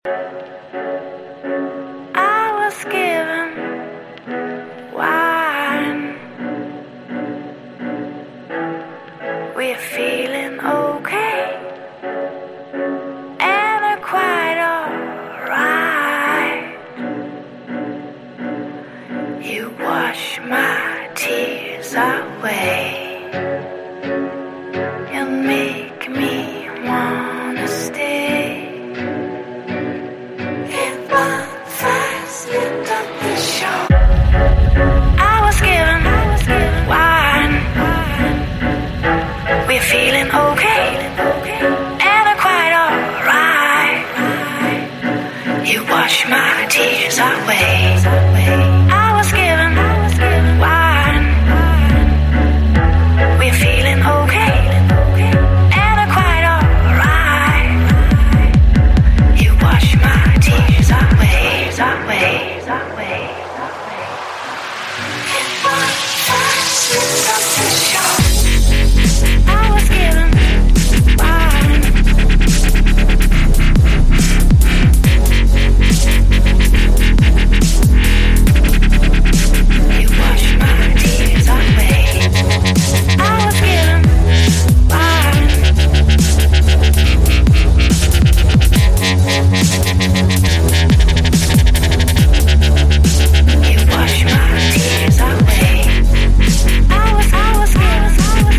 I was given wine. We're feeling okay, and are quite alright. You wash my tears away. You make me wanna stay. If one fast end of the show, I was given wine. We're feeling okay, and are quite alright. You wash my tears away. I was given wine. We're feeling okay, and are quite alright. You wash my tears away, away, away. It was fast enough to show. I was given wine. You wash my tears away. I was given wine. You wash my tears away. I was given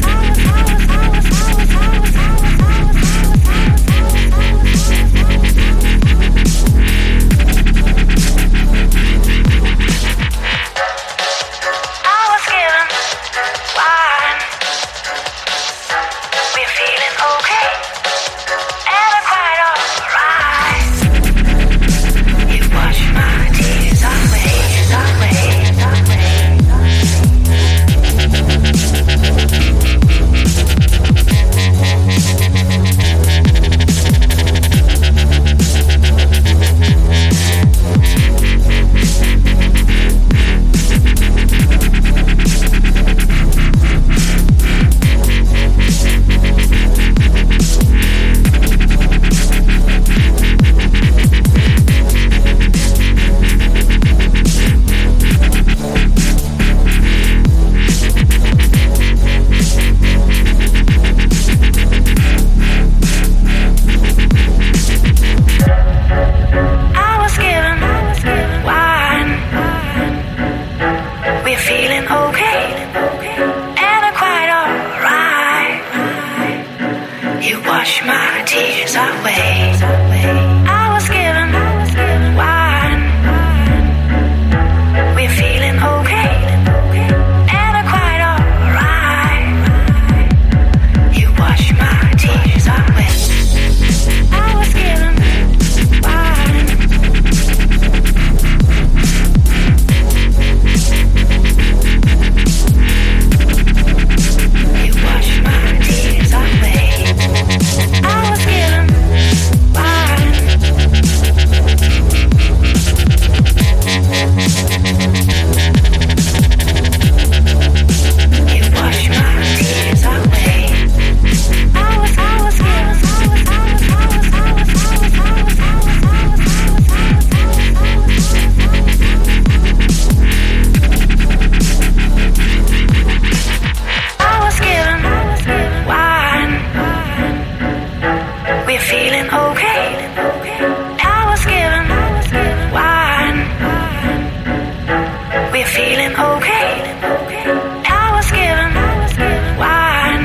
wine. We're feeling okay, and are quite alright. You wash my tears away, away, away. I was given wine. We're feeling okay, and are quite alright. You wash my tears away. I was given wine. We're feeling okay, and are quite alright. You wash my tears away. I was given wine. You wash my tears away. I was given wine. You wash my tears away. I was given. I was given wine. We're feeling okay. I was given wine. We're feeling okay. I was given wine.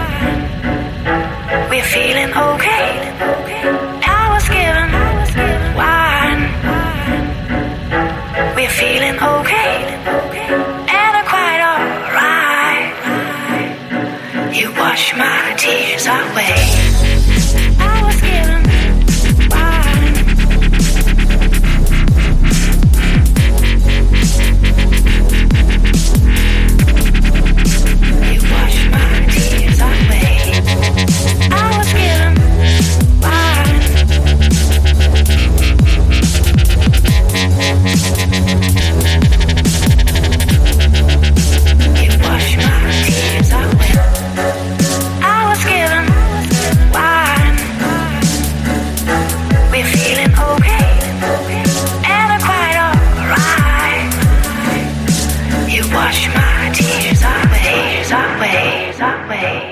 We're feeling okay. I was given wine. We're feeling okay, and are quite alright. You wash my tears away. I was given wine. You wash my tears away. I was given wine. You wash my tears away. I was given our way, our way, our way.